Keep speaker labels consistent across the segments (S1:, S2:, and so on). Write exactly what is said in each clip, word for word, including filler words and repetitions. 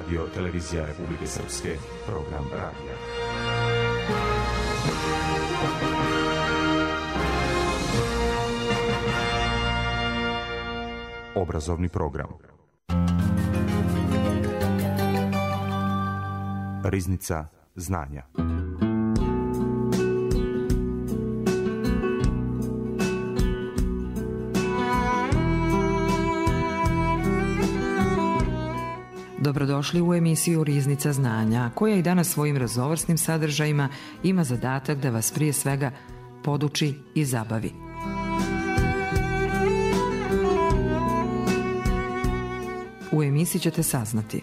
S1: Radio Televizija Republike Srpske, program radija. Obrazovni program. Riznica znanja.
S2: Dobrodošli u emisiju Riznica znanja, koja i danas svojim raznovrsnim sadržajima ima zadatak da vas prije svega poduči i zabavi. U emisiji ćete saznati: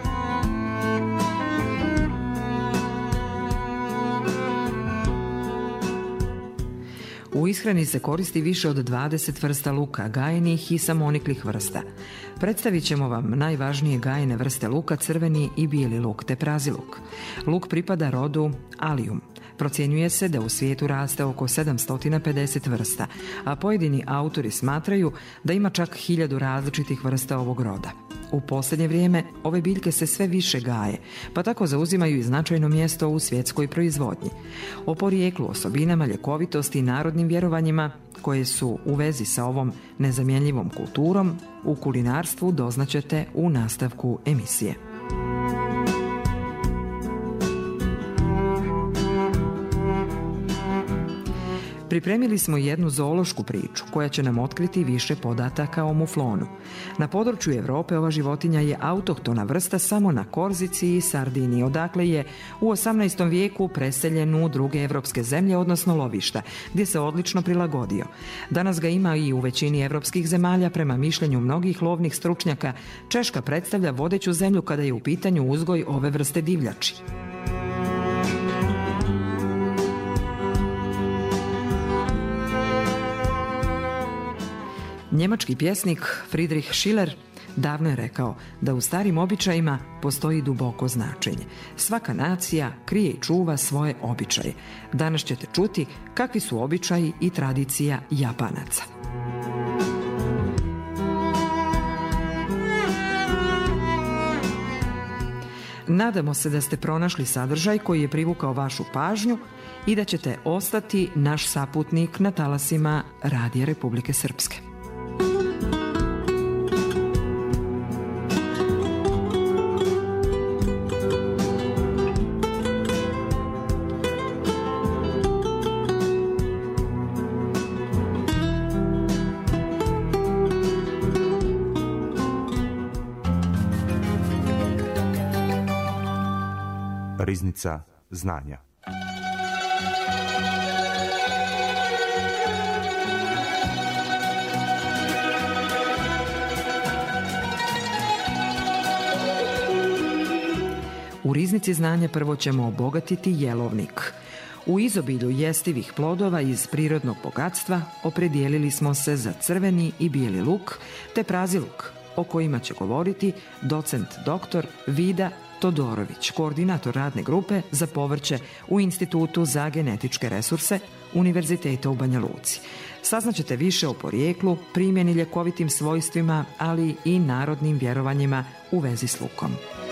S2: u ishrani se koristi više od dvadeset vrsta luka, gajenih i samoniklih vrsta. Predstavit ćemo vam najvažnije gajene vrste luka, crveni i bijeli luk, te prazi luk. Luk pripada rodu Allium. Procjenjuje se da u svijetu raste oko sedamsto pedeset vrsta, a pojedini autori smatraju da ima čak hiljadu različitih vrsta ovog roda. U posljednje vrijeme ove biljke se sve više gaje, pa tako zauzimaju i značajno mjesto u svjetskoj proizvodnji. O porijeklu, osobinama, ljekovitosti i narodnim vjerovanjima koje su u vezi sa ovom nezamjenjivom kulturom u kulinarstvu doznaćete u nastavku emisije. Pripremili smo jednu zoološku priču koja će nam otkriti više podataka o muflonu. Na području Europe ova životinja je autohtona vrsta samo na Korzici i Sardiniji, odakle je u osamnaestom vijeku preseljen u druge evropske zemlje, odnosno lovišta, gdje se odlično prilagodio. Danas ga ima i u većini evropskih zemalja. Prema mišljenju mnogih lovnih stručnjaka, Češka predstavlja vodeću zemlju kada je u pitanju uzgoj ove vrste divljači. Njemački pjesnik Friedrich Schiller davno je rekao da u starim običajima postoji duboko značenje. Svaka nacija krije i čuva svoje običaje. Danas ćete čuti kakvi su običaji i tradicija Japanaca. Nadamo se da ste pronašli sadržaj koji je privukao vašu pažnju i da ćete ostati naš saputnik na talasima Radija Republike Srpske.
S1: Riznica znanja.
S2: U Riznici znanja prvo ćemo obogatiti jelovnik. U izobilju jestivih plodova iz prirodnog bogatstva opredijelili smo se za crveni i bijeli luk te prazi luk, o kojima će govoriti docent doktor Vida Todorović, koordinator radne grupe za povrće u Institutu za genetičke resurse Univerziteta u Banja Luci. Saznaćete više o porijeklu, primjeni, ljekovitim svojstvima, ali i narodnim vjerovanjima u vezi s lukom.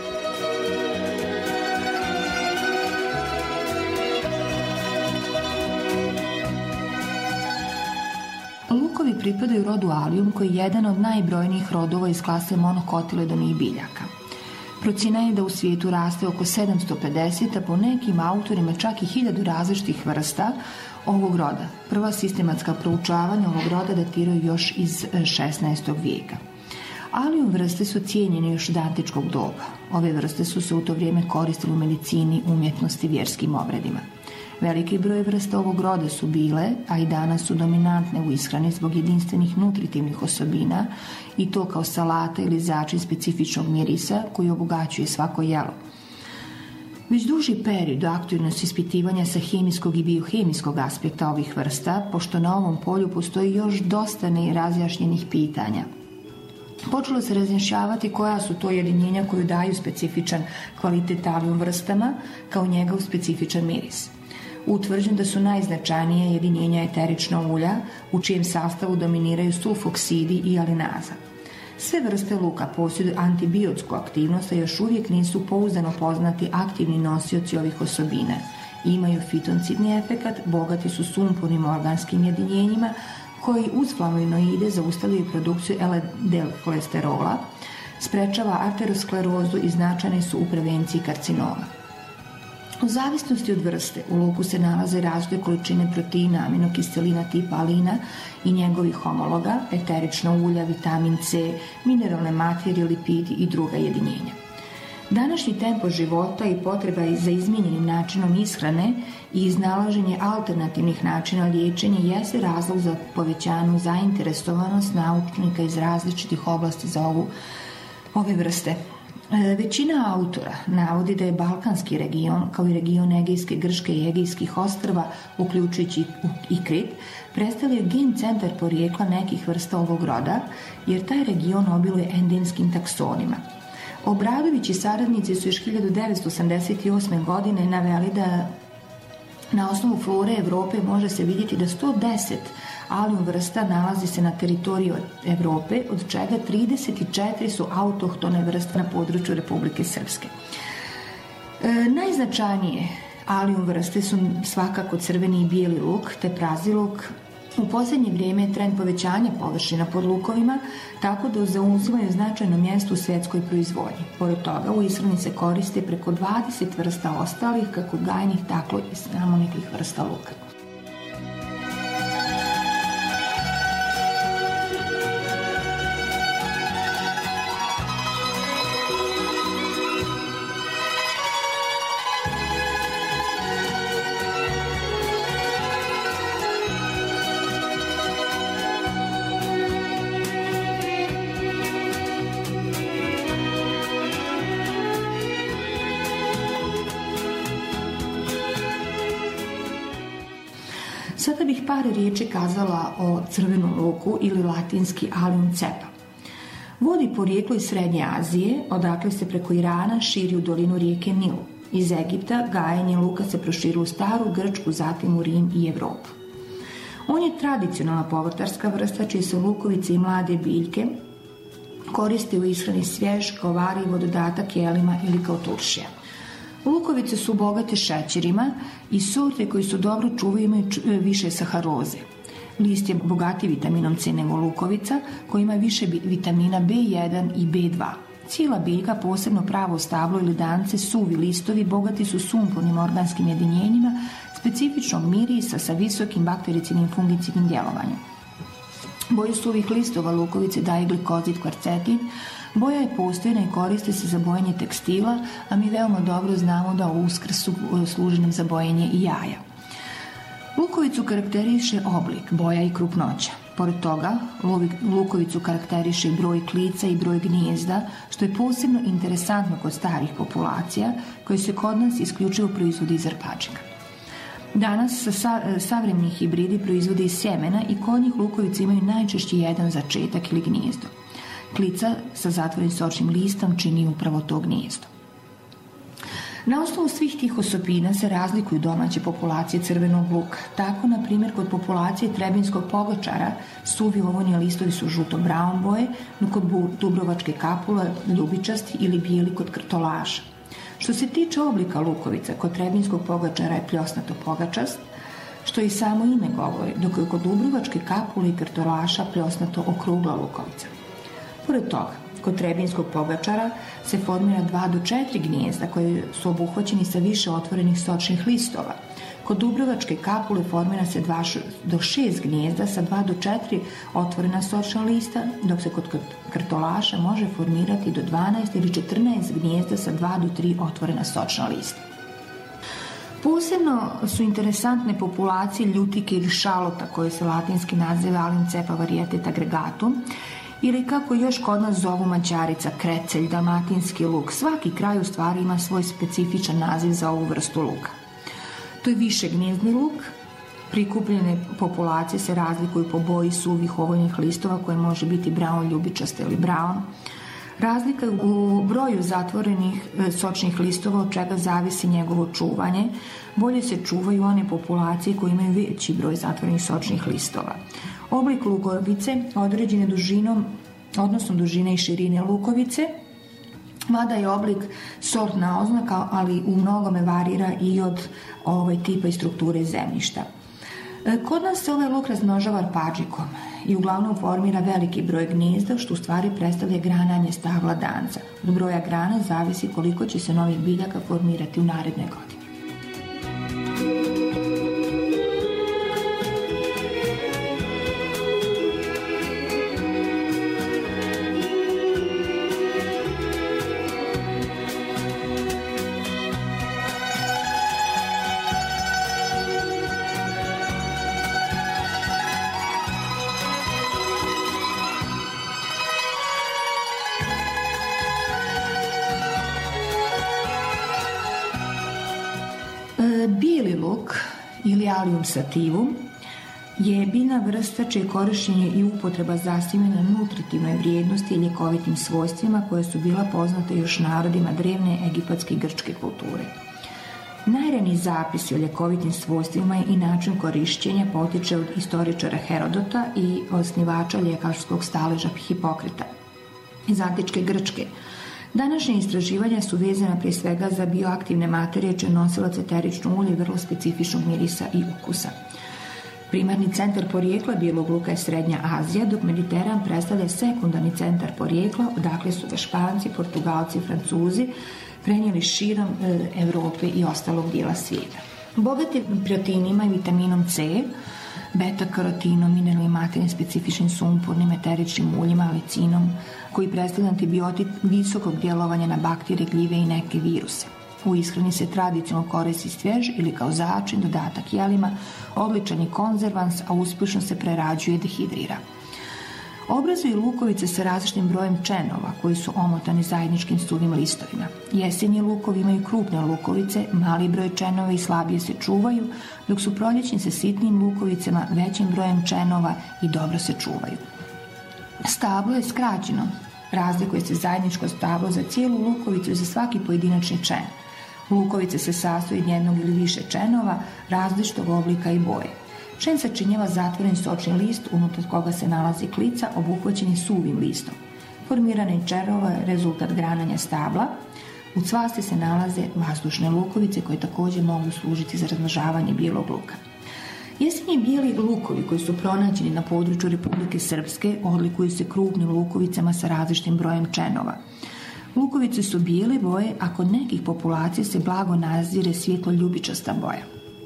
S3: Lukovi pripadaju rodu Allium, koji je jedan od najbrojnijih rodova iz klase monokotiledonijih biljaka. Procjena je da u svijetu raste oko sedamsto pedeset, a po nekim autorima čak i hiljadu različitih vrsta ovog roda. Prva sistematska proučavanja ovog roda datiraju još iz šesnaestog vijeka. Allium vrste su cijenjene još od antičkog doba. Ove vrste su se u to vrijeme koristile u medicini, umjetnosti, vjerskim obredima. Veliki broj vrsta ovog roda su bile, a i danas su dominantne u ishrani zbog jedinstvenih nutritivnih osobina, i to kao salata ili začin specifičnog mirisa koji obogaćuje svako jelo. Već duži period aktualno su ispitivanja sa hemijskog i biohemijskog aspekta ovih vrsta, pošto na ovom polju postoji još dosta nerazjašnjenih pitanja. Počelo se razjašnjavati koja su to jedinjenja koju daju specifičan kvalitet Allium vrstama, kao njegov specifičan miris. Utvrđeno da su najznačajnije jedinjenja eterična ulja, u čijem sastavu dominiraju sulfoksidi i alinaza. Sve vrste luka posjeduju antibiotsku aktivnost, a još uvijek nisu pouzdano poznati aktivni nosioci ovih osobina. Imaju fitoncidni efekat, bogati su sumpornim organskim jedinjenjima koji uz flavonoide zaustavljaju produkciju el de el kolesterola, sprečava arteriosklerozu i značajne su u prevenciji karcinoma. U zavisnosti od vrste, u luku se nalaze različite količine proteina, aminokiselina tipa alina i njegovih homologa, eterična ulja, vitamin C, mineralne materije, lipidi i druga jedinjenja. Današnji tempo života i potreba za izmijenjenim načinom ishrane i iznalaženje alternativnih načina liječenja jeste razlog za povećanu zainteresovanost naučnika iz različitih oblasti za ovu, ove vrste. Većina autora navodi da je Balkanski region, kao i region Egejske, Grčke i Egejskih ostrva, uključujući i Krit, predstavlja gen centar porijekla nekih vrsta ovog roda, jer taj region obiluje endemskim taksonima. Obradović i saradnici su još hiljadu devetsto osamdeset osme. godine naveli da na osnovu flore Evrope može se vidjeti da sto deset alium vrsta nalazi se na teritoriji Evrope, od čega trideset četiri su autohtone vrste na području Republike Srpske. E, najznačajnije alium vrste su svakako crveni i bijeli luk te prazi luk. U posljednje vrijeme je trend povećanja površina pod lukovima, tako da zauzimaju značajno mjesto u svjetskoj proizvodnji. Pored toga, u ishrani se koriste preko dvadeset vrsta ostalih, kako gajnih, tako i samo nekih vrsta luka. Sada bih par riječi kazala o crvenom luku ili latinski Allium cepa. Vodi porijeklo iz Srednje Azije, odakle se preko Irana širi u dolinu rijeke Nil. Iz Egipta gajenje luka se proširilo u staru Grčku, zatim u Rim i Evropu. On je tradicionalna povrtarska vrsta čije se lukovice i mlade biljke koriste u ishrani svjež, kao varivo, dodatak jelima ili kao turšija. Lukovice su bogate šećerima i sorte koji su dobro čuvaju imaju više saharoze. List je bogati vitaminom C nego lukovica, koji ima više vitamina be jedan i be dva. Cijela biljka, posebno pravo stablo ili dance, suvi listovi, bogati su sumpornim organskim jedinjenjima, specifičnog mirisa sa visokim baktericidnim fungicidnim djelovanjem. Boju suvih listova lukovice daje glikozid kvarcetin. Boja je postojna i koriste se za bojenje tekstila, a mi veoma dobro znamo da u uskrsu služi nam za bojenje i jaja. Lukovicu karakteriše oblik, boja i krupnoća. Pored toga, lukovicu karakteriše i broj klica i broj gnijezda, što je posebno interesantno kod starih populacija, koji se kod nas isključivo proizvodi iz arpačika. Danas sa, savremeni hibridi proizvode iz sjemena i kod njih lukovice imaju najčešće jedan začetak ili gnijezdo. Klica sa zatvorenim sočnim listom čini upravo to gnijezdo. Na osnovu svih tih osobina se razlikuju domaće populacije crvenog luka. Tako, na primjer, kod populacije trebinskog pogačara suvi ovonji listovi su žuto-brown boje, no kod dubrovačke kapule ljubičasti ili bijeli kod krtolaša. Što se tiče oblika lukovica, kod trebinskog pogačara je pljosnato pogačast, što i samo ime govori, dok je kod dubrovačke kapule i krtolaša pljosnato okrugla lukovica. Pored toga, kod trebinskog pogačara se formira dva do četiri gnijezda koje su obuhvaćeni sa više otvorenih sočnih listova. Kod dubrovačke kapule formira se dva do šest gnijezda sa dva do četiri otvorena sočna lista, dok se kod krtolaša može formirati do dvanaest ili četrnaest gnijezda sa dva do tri otvorena sočna lista. Posebno su interesantne populacije ljutike ili šalota, koje se latinski naziva Allium cepa varietate aggregatum, ili kako još kod nas zovu mađarica, krecelj, dalmatinski luk. Svaki kraj u stvari ima svoj specifičan naziv za ovu vrstu luka. To je višegnjezdni luk. Prikupljene populacije se razlikuju po boji suvih ovojnih listova koje može biti brown, ljubičaste ili brown. Razlika u broju zatvorenih sočnih listova, od čega zavisi njegovo čuvanje. Bolje se čuvaju one populacije koje imaju veći broj zatvorenih sočnih listova. Oblik lukovice određen je dužinom odnosno dužine i širine lukovice, mada je oblik sortna oznaka, ali u mnogome varira i od ovaj, tipa i strukture zemljišta. Kod nas se ovaj luk razmnožava arpadžikom i uglavnom formira veliki broj gnezda, što u stvari predstavlja grananje stabla danca. Od broja grana zavisi koliko će se novih biljaka formirati u naredne godine. Bijeli luk ili Allium sativum je biljna vrsta čije korištenje i upotreba zasnivljena na nutritivnoj vrijednosti i ljekovitim svojstvima koje su bila poznate još narodima drevne egipatske i grčke kulture. Najraniji zapisi o ljekovitim svojstvima i način korišćenja potiče od istoričara Herodota i osnivača ljekarskog staleža Hipokrita iz antičke Grčke. Današnje istraživanja su vezana prije svega za bioaktivne materije čije nosilac eterično ulje vrlo specifičnog mirisa i ukusa. Primarni centar porijekla bijelog luka je Srednja Azija, dok Mediteran predstavlja sekundarni centar porijekla, odakle su ga Španci, Portugalci i Francuzi prenijeli širom e, Evrope i ostalog dijela svijeta. Bogati proteinima i vitaminom C, beta-karotinom, mineralnim materijalnim specifičnim sumpornim eteričnim uljima, licinom, koji predstavlja antibiotik visokog djelovanja na bakterije, gljive i neke viruse. U ishrani se tradicionalno koristi svjež ili kao začin, dodatak jelima, odličan je konzervans, a uspješno se prerađuje i dehidrira. Obrazuju lukovice sa različitim brojem čenova koji su omotani zajedničkim suvim listovima. Jesenji lukovi imaju krupne lukovice, mali broj čenova i slabije se čuvaju, dok su proljećni sa sitnim lukovicama većim brojem čenova i dobro se čuvaju. Stablo je skraćeno. Razlikuje se zajedničko stablo za cijelu lukovicu i za svaki pojedinačni čen. Lukovice se sastoji od jednog ili više čenova različitog oblika i boje. Čen sačinjava zatvoren sočni list unutar koga se nalazi klica obuhvaćeni suvim listom. Formiranje čenova je rezultat grananja stabla. U cvasti se nalaze vazdušne lukovice koje također mogu služiti za razmnožavanje bijelog luka. Jesenji bijeli lukovi koji su pronađeni na području Republike Srpske odlikuju se krupnim lukovicama sa različitim brojem čenova. Lukovice su bijele boje, a kod nekih populacija se blago nazire svjetlo-ljubičasta boja.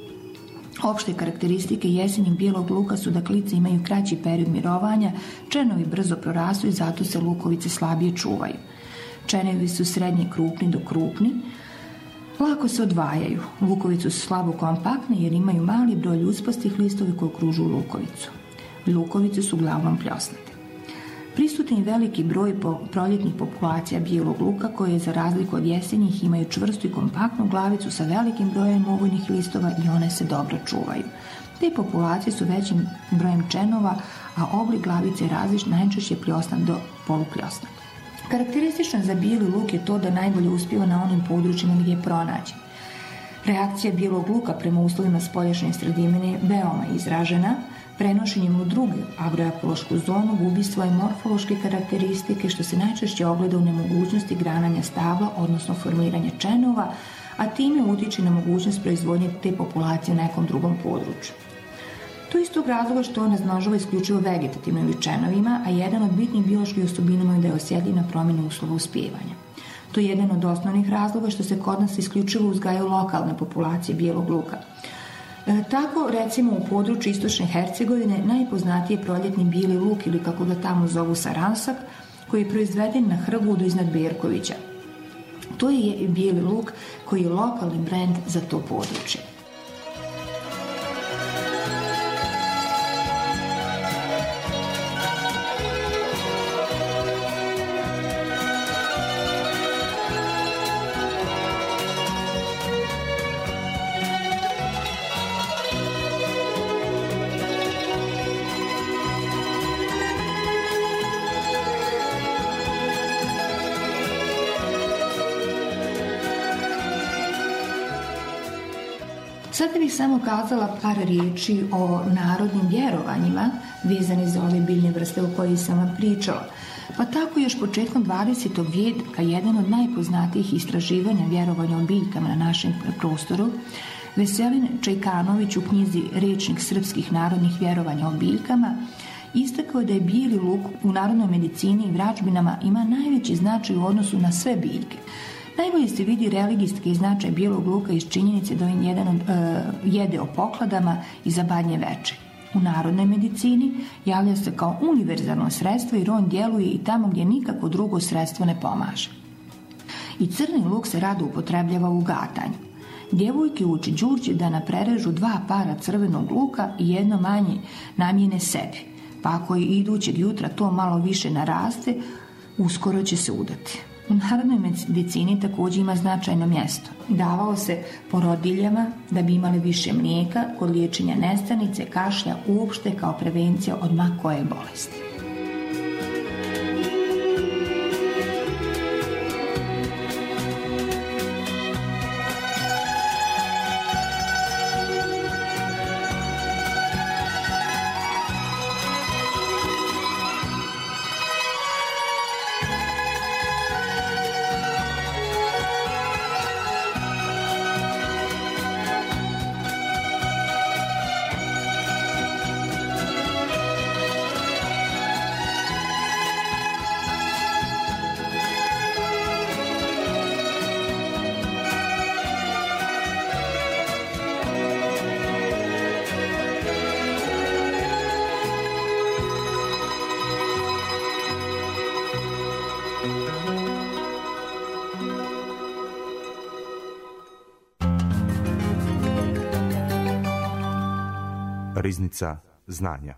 S3: Opšte karakteristike jesenjeg bijelog luka su da klice imaju kraći period mirovanja, čenovi brzo prorastu i zato se lukovice slabije čuvaju. Čenovi su srednje krupni do krupni, lako se odvajaju. Lukovice su slabo kompaktne jer imaju mali broj ljuspastih listovi koji okružuju lukovicu. Lukovice su uglavnom pljosnate. Prisutan je veliki broj proljetnih populacija bijelog luka koje za razliku od jesenjih imaju čvrstu i kompaktnu glavicu sa velikim brojem ovojnih listova i one se dobro čuvaju. Te populacije su većim brojem čenova, a oblik glavice je različit, najčešće pljosnat do polupljosnat. Karakteristično za bijeli luk je to da najbolje uspijeva na onim područjima gdje je pronađen. Reakcija bijelog luka prema uslovima spoljašnje sredine je veoma izražena. Prenošenjem u drugu agroekološku zonu gubi svoje morfološke karakteristike, što se najčešće ogleda u nemogućnosti grananja stabla, odnosno formiranja čenova, a time utiče na mogućnost proizvodnje te populacije u nekom drugom području. To je iz tog razloga što on razmnožava isključivo vegetativno ili čenovima, a jedan od bitnih bioloških osobina je da je osjetljiv na promjene uslova uspijevanja. To je jedan od osnovnih razloga što se kod nas isključivo uzgajaju lokalne populacije bijelog luka. E, tako, recimo, u području istočne Hercegovine najpoznatiji je proljetni bijeli luk ili kako ga tamo zovu saransak, koji je proizveden na Hrgudu iznad Berkovića. To je bijeli luk koji je lokalni brend za to područje. Sada bih samo kazala par riječi o narodnim vjerovanjima vezani za ove biljne vrste o kojoj sam vam pričala. Pa tako još početkom dvadesetog vijeka jedan od najpoznatijih istraživanja vjerovanja o biljkama na našem prostoru, Veselin Čajkanović u knjizi Rečnik srpskih narodnih vjerovanja o biljkama istakao da je bijeli luk u narodnoj medicini i vračbinama ima najveći značaj u odnosu na sve biljke. Najbolje se vidi religijski značaj bijelog luka iz činjenice da on jedan od, e, jede o pokladama i za badnje veče. U narodnoj medicini javlja se kao univerzalno sredstvo jer on djeluje i tamo gdje nikako drugo sredstvo ne pomaže. I crni luk se rado upotrebljava u gatanju. Djevojke uči Đurđe da naprerežu dva para crvenog luka i jedno manje namjene sebi. Pa ako je idućeg jutra to malo više naraste, uskoro će se udati. U narodnoj medicini također ima značajno mjesto. Davao se porodiljama da bi imali više mlijeka kod liječenja nestanice, kašlja, uopšte kao prevencija od ma koje bolesti.
S1: Riznica znanja.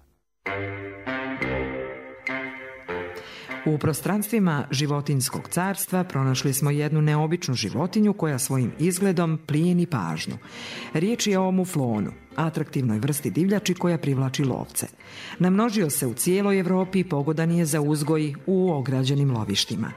S2: U prostranstvima životinjskog carstva pronašli smo jednu neobičnu životinju koja svojim izgledom plijeni pažnju. Riječ je o muflonu, atraktivnoj vrsti divljači koja privlači lovce. Namnožio se u cijeloj Europi i pogodan je za uzgoj u ograđenim lovištima.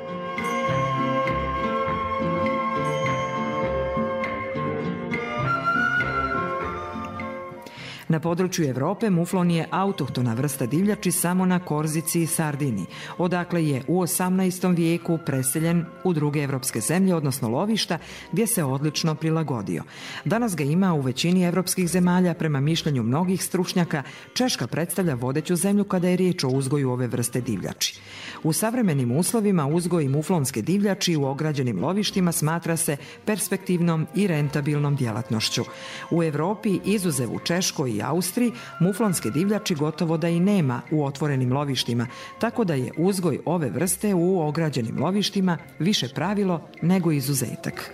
S2: Na području Europe muflon je autohtona vrsta divljači samo na Korzici i Sardini, odakle je u osamnaestom vijeku preseljen u druge evropske zemlje, odnosno lovišta, gdje se odlično prilagodio. Danas ga ima u većini evropskih zemalja, prema mišljenju mnogih stručnjaka. Češka predstavlja vodeću zemlju kada je riječ o uzgoju ove vrste divljači. U savremenim uslovima uzgoj muflonske divljači u ograđenim lovištima smatra se perspektivnom i rentabilnom djelatnošću. U Europi, izuzev u Češkoj i Austriji, muflonske divljači gotovo da i nema u otvorenim lovištima, tako da je uzgoj ove vrste u ograđenim lovištima više pravilo nego izuzetak.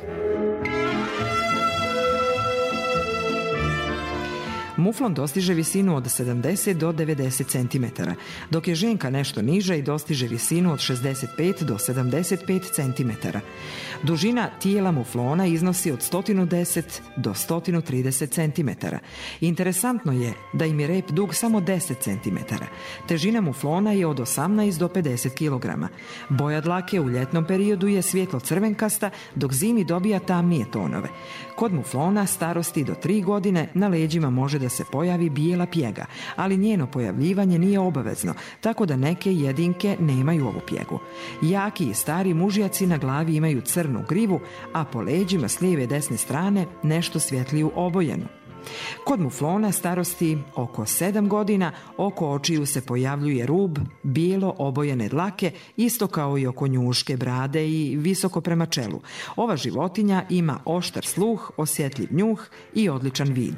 S2: Muflon dostiže visinu od sedamdeset do devedeset centimetara, dok je ženka nešto niža i dostiže visinu od šezdeset pet do sedamdeset pet centimetara. Dužina tijela muflona iznosi od sto deset do sto trideset centimetara. Interesantno je da im je rep dug samo deset centimetara. Težina muflona je od osamnaest do pedeset kilograma. Boja dlake u ljetnom periodu je svjetlo crvenkasta, dok zimi dobija tamnije tonove. Kod muflona starosti do tri godine na leđima može da se pojavi bijela pjega, ali njeno pojavljivanje nije obavezno, tako da neke jedinke nemaju ovu pjegu. Jaki i stari mužjaci na glavi imaju crnu grivu, a po leđima s lijeve i desne strane nešto svjetliju obojenu. Kod muflona starosti oko sedam godina oko očiju se pojavljuje rub bijelo obojene dlake, isto kao i oko njuške, brade i visoko prema čelu. Ova životinja ima oštar sluh, osjetljiv njuh i odličan vid.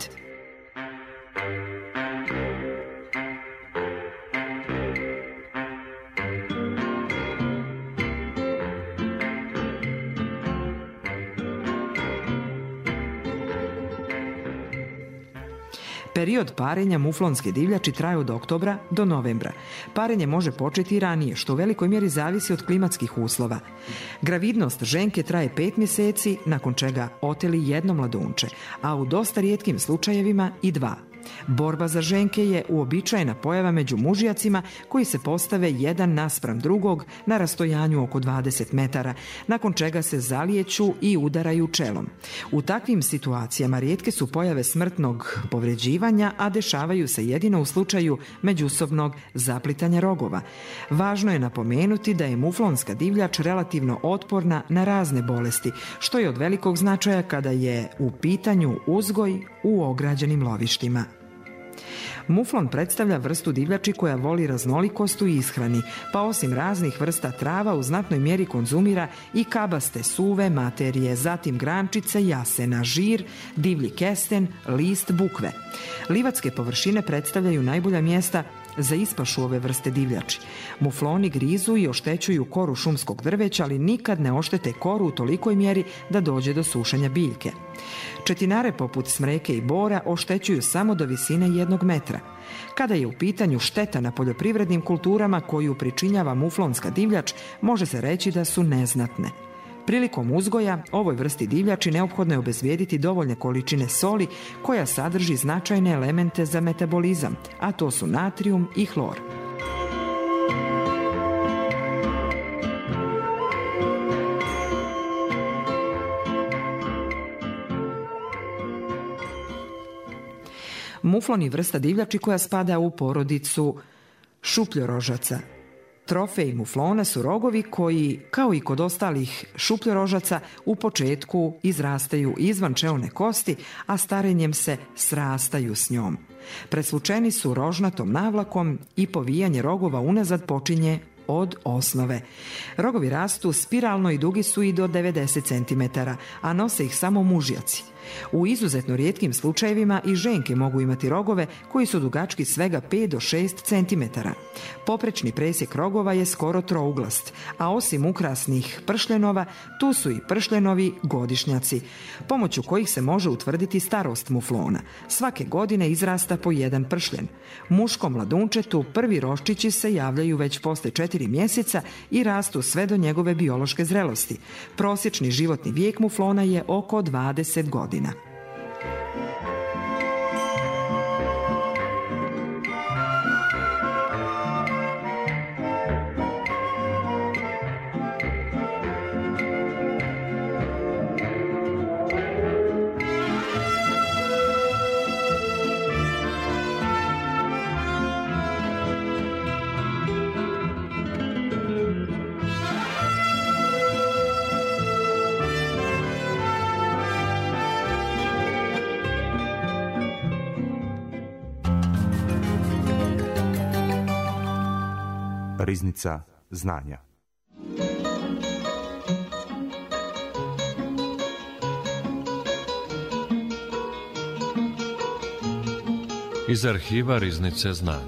S2: Period parenja muflonske divljači traje od oktobra do novembra. Parenje može početi i ranije, što u velikoj mjeri zavisi od klimatskih uslova. Gravidnost ženke traje pet mjeseci, nakon čega oteli jedno mladunče, a u dosta rijetkim slučajevima i dva. Borba za ženke je uobičajena pojava među mužjacima koji se postave jedan naspram drugog na rastojanju oko dvadeset metara, nakon čega se zalijeću i udaraju čelom. U takvim situacijama rijetke su pojave smrtnog povređivanja, a dešavaju se jedino u slučaju međusobnog zaplitanja rogova. Važno je napomenuti da je muflonska divljač relativno otporna na razne bolesti, što je od velikog značaja kada je u pitanju uzgoj u ograđenim lovištima. Muflon predstavlja vrstu divljači koja voli raznolikost u ishrani, pa osim raznih vrsta trava u znatnoj mjeri konzumira i kabaste suve materije, zatim grančice, jasena, žir, divlji kesten, list bukve. Livatske površine predstavljaju najbolja mjesta za ispašu ove vrste divljači. Mufloni grizu i oštećuju koru šumskog drveća, ali nikad ne oštete koru u tolikoj mjeri da dođe do sušenja biljke. Četinare poput smreke i bora oštećuju samo do visine jednog metra. Kada je u pitanju šteta na poljoprivrednim kulturama koju pričinjava muflonska divljač, može se reći da su neznatne. Prilikom uzgoja ovoj vrsti divljači neophodno je obezbijediti dovoljne količine soli koja sadrži značajne elemente za metabolizam, a to su natrijum i hlor. Muflon je vrsta divljači koja spada u porodicu šupljorožaca. Trofej muflona su rogovi koji, kao i kod ostalih šupljorožaca, u početku izrastaju izvan čelne kosti, a starenjem se srastaju s njom. Presvučeni su rožnatom navlakom i povijanje rogova unazad počinje od osnove. Rogovi rastu spiralno i dugi su i do devedeset centimetara, a nose ih samo mužjaci. U izuzetno rijetkim slučajevima i ženke mogu imati rogove koji su dugački svega pet do šest centimetara. Poprečni presjek rogova je skoro trouglast, a osim ukrasnih pršljenova, tu su i pršljenovi godišnjaci, pomoću kojih se može utvrditi starost muflona. Svake godine izrasta po jedan pršljen. Muškom mladunčetu prvi roščići se javljaju već posle četiri mjeseca i rastu sve do njegove biološke zrelosti. Prosječni životni vijek muflona je oko dvadeset godina.
S1: Riznica znanja.
S4: Iz arhiva Riznice znanja.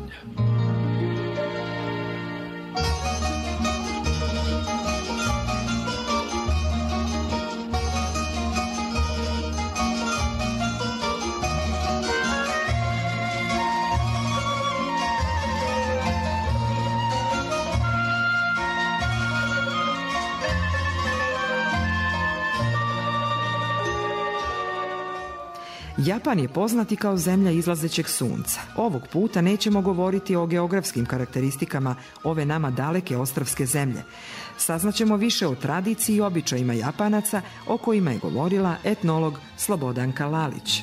S2: Japan je poznat i kao zemlja izlazećeg sunca. Ovog puta nećemo govoriti o geografskim karakteristikama ove nama daleke ostrvske zemlje. Saznaćemo više o tradiciji i običajima Japanaca o kojima je govorila etnolog Slobodanka Lalić.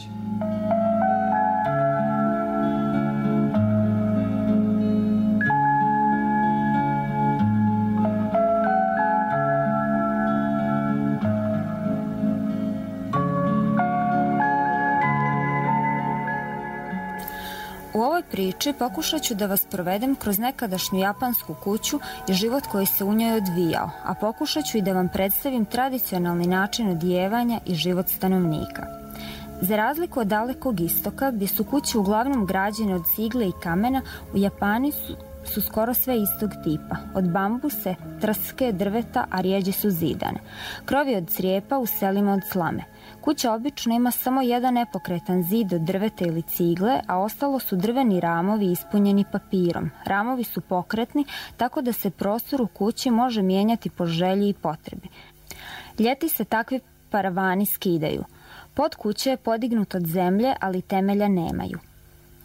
S5: U ovoj priči pokušat ću da vas provedem kroz nekadašnju japansku kuću i život koji se u njoj odvijao, a pokušat ću i da vam predstavim tradicionalni način odijevanja i život stanovnika. Za razliku od dalekog istoka, gdje su kuće uglavnom građene od cigle i kamena, u Japanu su, su skoro sve istog tipa. Od bambuse, trske, drveta, a rijeđe su zidane. Krov je od crijepa, u selima od slame. Kuća obično ima samo jedan nepokretan zid od drveta ili cigle, a ostalo su drveni ramovi ispunjeni papirom. Ramovi su pokretni, tako da se prostor u kući može mijenjati po želji i potrebi. Ljeti se takvi paravani skidaju. Pod kuće je podignut od zemlje, ali temelja nemaju.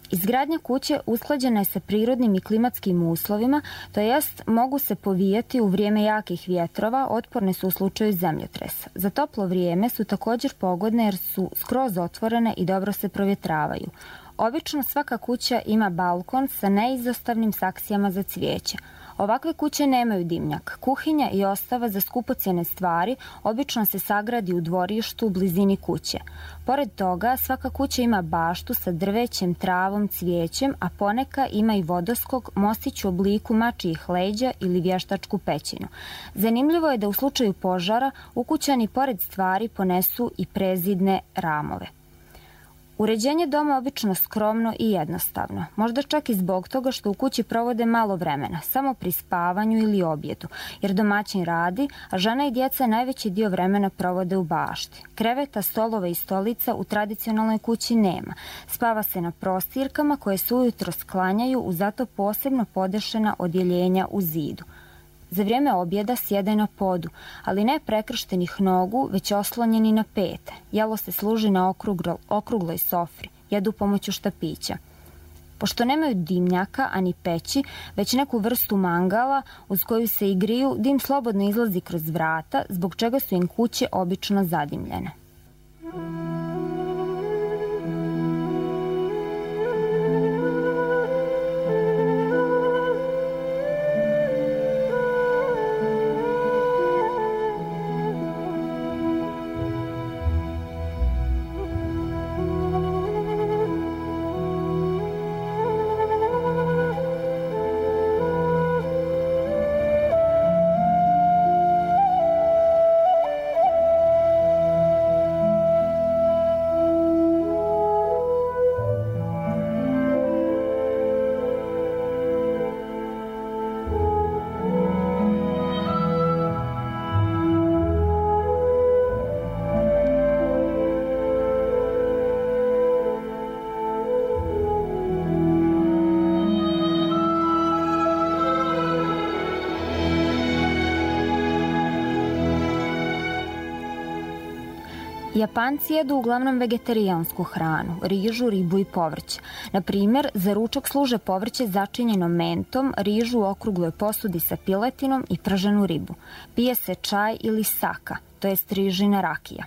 S5: Izgradnja kuće usklađena je sa prirodnim i klimatskim uslovima, to jest mogu se povijati u vrijeme jakih vjetrova, otporne su u slučaju zemljotresa. Za toplo vrijeme su također pogodne jer su skroz otvorene i dobro se provjetravaju. Obično svaka kuća ima balkon sa neizostavnim saksijama za cvijeće. Ovakve kuće nemaju dimnjak. Kuhinja i ostava za skupocjene stvari obično se sagradi u dvorištu u blizini kuće. Pored toga, svaka kuća ima baštu sa drvećem, travom, cvijećem, a poneka ima i vodoskok, mostić u obliku mačijih leđa ili vještačku pećinu. Zanimljivo je da u slučaju požara ukućani pored stvari ponesu i prezidne ramove. Uređenje doma je obično skromno i jednostavno, možda čak i zbog toga što u kući provode malo vremena, samo pri spavanju ili objedu, jer domaćin radi, a žena i djeca najveći dio vremena provode u bašti. Kreveta, stolova i stolica u tradicionalnoj kući nema. Spava se na prostirkama koje se ujutro sklanjaju u zato posebno podešena odjeljenja u zidu. Za vrijeme objeda sjede na podu, ali ne prekrštenih nogu, već oslonjeni na pete. Jelo se služi na okruglo, okrugloj sofri, jedu pomoću štapića. Pošto nemaju dimnjaka ani peći, već neku vrstu mangala uz koju se i griju, dim slobodno izlazi kroz vrata, zbog čega su im kuće obično zadimljene. Japanci jedu uglavnom vegetarijansku hranu, rižu, ribu i povrće. Na primjer, za ručak služe povrće začinjeno mentom, rižu u okrugloj posudi sa piletinom i prženu ribu. Pije se čaj ili saka, to jest rižina rakija.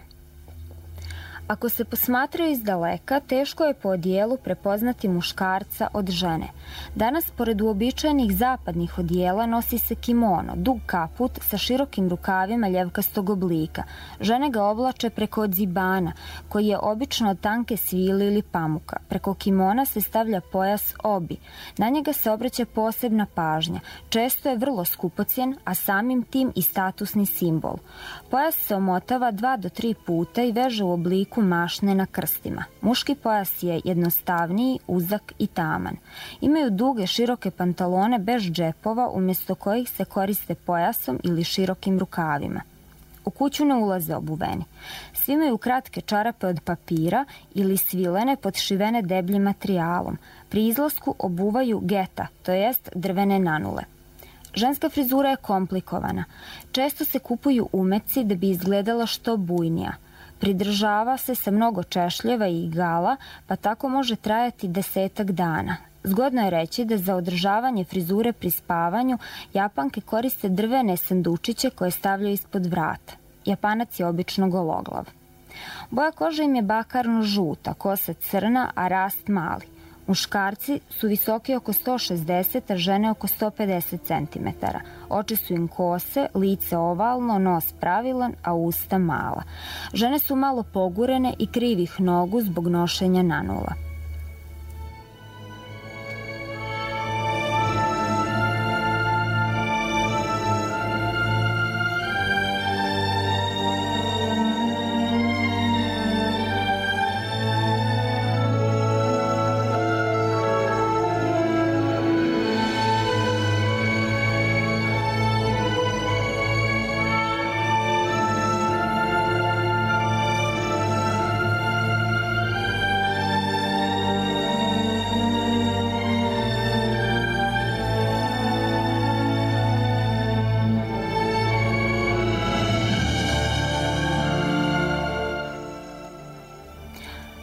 S5: Ako se posmatraju iz daleka, teško je po odijelu prepoznati muškarca od žene. Danas, pored uobičajenih zapadnih odijela, nosi se kimono, dug kaput sa širokim rukavima ljevkastog oblika. Žene ga oblače preko odzibana, koji je obično od tanke svile ili pamuka. Preko kimona se stavlja pojas obi. Na njega se obraća posebna pažnja. Često je vrlo skupocjen, a samim tim i statusni simbol. Pojas se omotava dva do tri puta i veže u obliku mašne na krstima. Muški pojas je jednostavniji, uzak i taman. Imaju duge, široke pantalone bez džepova, umjesto kojih se koriste pojasom ili širokim rukavima. U kuću ne ulaze obuveni. Svi imaju kratke čarape od papira ili svilene podšivene debljim materijalom. Pri izlasku obuvaju geta, to jest drvene nanule. Ženska frizura je komplikovana. Često se kupuju umeci da bi izgledala što bujnija. Pridržava se sa mnogo češljeva i igala, pa tako može trajati desetak dana. Zgodno je reći da za održavanje frizure pri spavanju Japanke koriste drvene sandučiće koje stavljaju ispod vrata. Japanac je obično gologlav. Boja kože im je bakarno žuta, kosa crna, a rast mali. Muškarci su visoki oko sto šezdeset, a žene oko sto pedeset centimetara. Oči su im kose, lice ovalno, nos pravilan, a usta mala. Žene su malo pogurene i krivih nogu zbog nošenja nanula.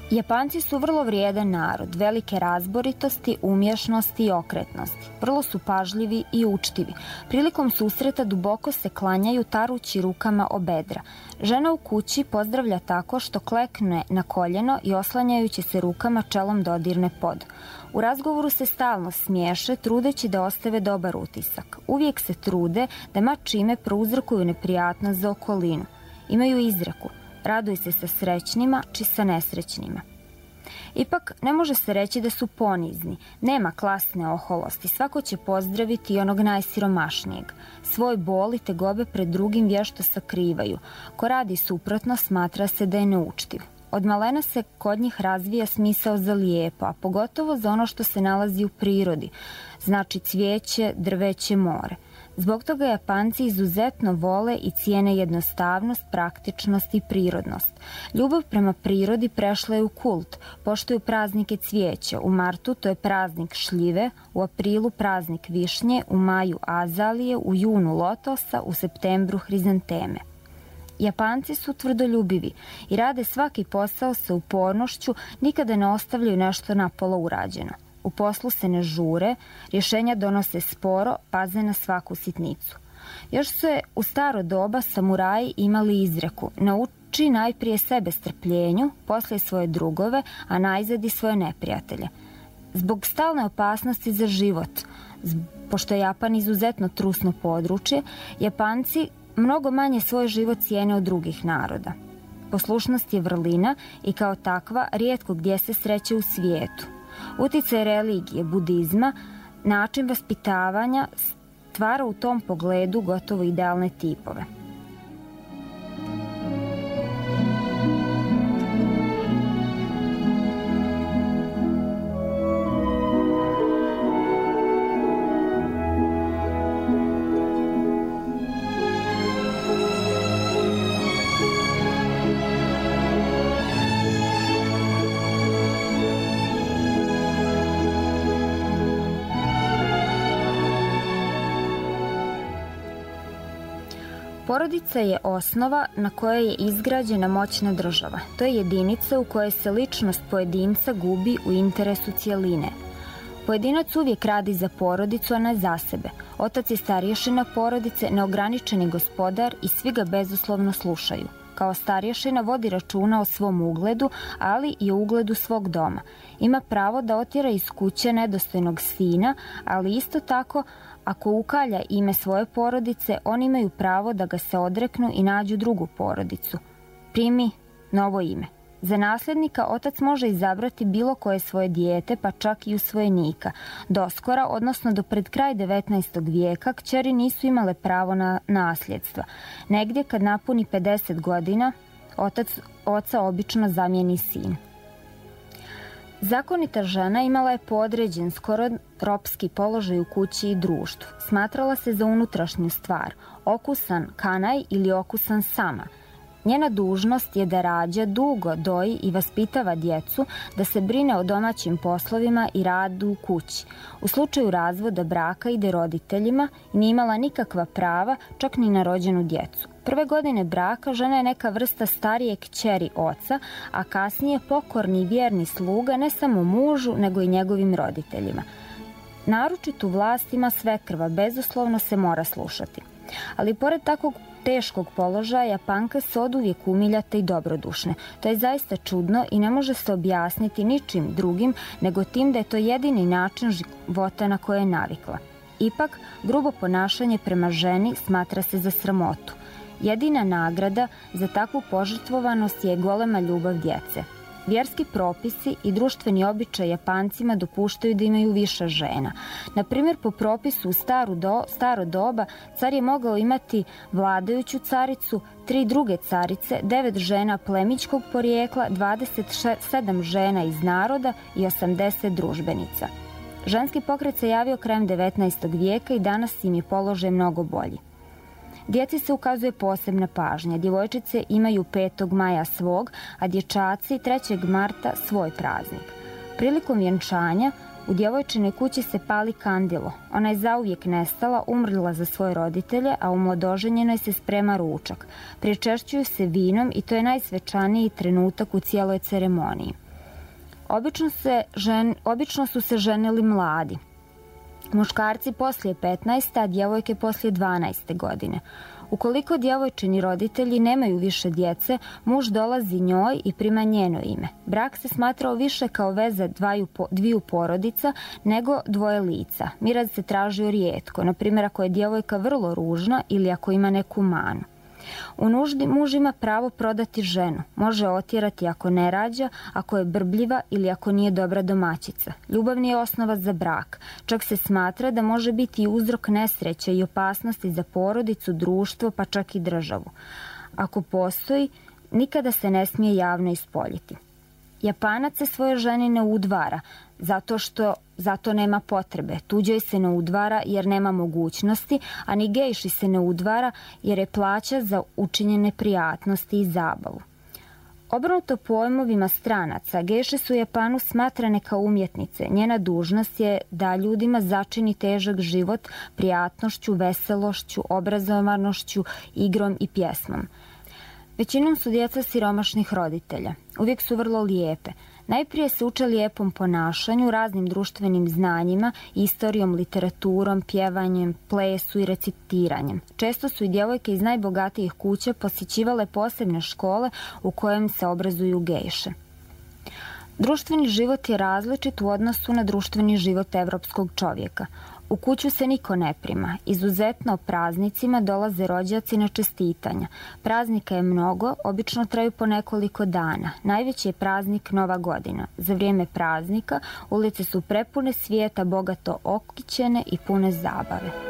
S5: Japanci su vrlo vrijedan narod, velike razboritosti, umješnosti i okretnosti. Vrlo su pažljivi i učtivi. Prilikom susreta duboko se klanjaju tarući rukama o bedra. Žena u kući pozdravlja tako što klekne na koljeno i oslanjajući se rukama čelom dodirne pod. U razgovoru se stalno smiješe, trudeći da ostave dobar utisak. Uvijek se trude da ma čime prouzrokuju neprijatnost za okolinu. Imaju izreku: raduj se sa srećnima, či sa nesrećnima. Ipak, ne može se reći da su ponizni. Nema klasne oholosti. Svako će pozdraviti i onog najsiromašnijeg. Svoj bol i tegobe pred drugim vješto sakrivaju. Ko radi suprotno, smatra se da je neučtiv. Od malena se kod njih razvija smisao za lijepo, a pogotovo za ono što se nalazi u prirodi. Znači cvijeće, drveće, more. Zbog toga Japanci izuzetno vole i cijene jednostavnost, praktičnost i prirodnost. Ljubav prema prirodi prešla je u kult. Poštuju praznike cvijeća. U martu to je praznik šljive, u aprilu praznik višnje, u maju azalije, u junu lotosa, u septembru hrizanteme. Japanci su tvrdoljubivi i rade svaki posao sa upornošću, nikada ne ostavljaju nešto napola urađeno. U poslu se ne žure, rješenja donose sporo, paze na svaku sitnicu. Još su je u staro doba samuraji imali izreku: nauči najprije sebe strpljenju, poslije svoje drugove, a najzad i svoje neprijatelje. Zbog stalne opasnosti za život, pošto je Japan izuzetno trusno područje, Japanci mnogo manje svoj život cijene od drugih naroda. Poslušnost je vrlina i kao takva rijetko gdje se sreće u svijetu. Uticaj religije, budizma, način vaspitavanja stvara u tom pogledu gotovo idealne tipove. Porodica je osnova na kojoj je izgrađena moćna država. To je jedinica u kojoj se ličnost pojedinca gubi u interesu cijeline. Pojedinac uvijek radi za porodicu, a ne za sebe. Otac je starješina porodice, neograničeni gospodar i svi ga bezuslovno slušaju. Kao starješina vodi računa o svom ugledu, ali i o ugledu svog doma. Ima pravo da otjera iz kuće nedostojnog sina, ali isto tako, ako ukalja ime svoje porodice, oni imaju pravo da ga se odreknu i nađu drugu porodicu. Primi novo ime. Za nasljednika otac može izabrati bilo koje svoje dijete, pa čak i usvojenika. Doskora, odnosno do pred kraj devetnaestog vijeka, kćeri nisu imale pravo na nasljedstva. Negdje kad napuni pedeset godina, otac oca obično zamijeni sin. Zakonita žena imala je podređen, skoro ropski položaj u kući i društvu. Smatrala se za unutrašnju stvar, okusan kanaj ili okusan sama. Njena dužnost je da rađa, dugo doji i vaspitava djecu, da se brine o domaćim poslovima i radu u kući. U slučaju razvoda braka ide roditeljima i nije imala nikakva prava, čak ni na rođenu djecu. Prve godine braka žena je neka vrsta starije kćeri oca, a kasnije pokorni i vjerni sluga ne samo mužu, nego i njegovim roditeljima. Naročitu vlast ima svekrva, bezuslovno se mora slušati. Ali pored takvog teškog položaja, Japanke su oduvijek umiljate i dobrodušne. To je zaista čudno i ne može se objasniti ničim drugim nego tim da je to jedini način života na koje je navikla. Ipak, grubo ponašanje prema ženi smatra se za sramotu. Jedina nagrada za takvu požrtvovanost je golema ljubav djece. Vjerski propisi i društveni običaj Japancima dopuštaju da imaju više žena. Na primjer, po propisu u staru do, staro doba car je mogao imati vladajuću caricu, tri druge carice, devet žena plemićkog porijekla, dvadeset sedam žena iz naroda i osamdeset družbenica. Ženski pokret se javio krajem devetnaestog vijeka i danas im je položaj mnogo bolji. Djeci se ukazuje posebna pažnja. Djevojčice imaju petog maja svog, a dječaci trećeg marta svoj praznik. Prilikom vjenčanja u djevojčinoj kući se pali kandilo. Ona je zauvijek nestala, umrla za svoje roditelje, a u mladoženjenoj se sprema ručak. Pričešćuju se vinom i to je najsvečaniji trenutak u cijeloj ceremoniji. Obično, se žen, obično su se ženili mladi. Muškarci poslije petnaeste, a djevojke poslije dvanaeste godine. Ukoliko djevojčini roditelji nemaju više djece, muž dolazi njoj i prima njeno ime. Brak se smatrao više kao veza dvaju, dviju porodica nego dvoje lica. Miraz se tražio rijetko, na primjer ako je djevojka vrlo ružna ili ako ima neku manu. U nuždi muž ima pravo prodati ženu, može otjerati ako ne rađa, ako je brbljiva ili ako nije dobra domaćica. Ljubavni je osnova za brak, čak se smatra da može biti i uzrok nesreće i opasnosti za porodicu, društvo pa čak i državu. Ako postoji, nikada se ne smije javno ispoljiti. Japanac se svoje ženi ne udvara, zato što zato nema potrebe. Tuđoj se ne udvara jer nema mogućnosti, a ni gejši se ne udvara jer je plaća za učinjene prijatnosti i zabavu. Obrnuto pojmovima stranaca, gejše su u Japanu smatrane kao umjetnice. Njena dužnost je da ljudima začini težak život prijatnošću, veselošću, obrazovanošću, igrom i pjesmom. Većinom su djeca siromašnih roditelja. Uvijek su vrlo lijepe. Najprije se uče lijepom ponašanju, raznim društvenim znanjima, istorijom, literaturom, pjevanjem, plesu i recitiranjem. Često su i djevojke iz najbogatijih kuća posjećivale posebne škole u kojem se obrazuju gejše. Društveni život je različit u odnosu na društveni život evropskog čovjeka. U kuću se niko ne prima. Izuzetno praznicima dolaze rođaci na čestitanja. Praznika je mnogo, obično traju po nekoliko dana. Najveći je praznik Nova godina. Za vrijeme praznika ulice su prepune svijeta, bogato okićene i pune zabave.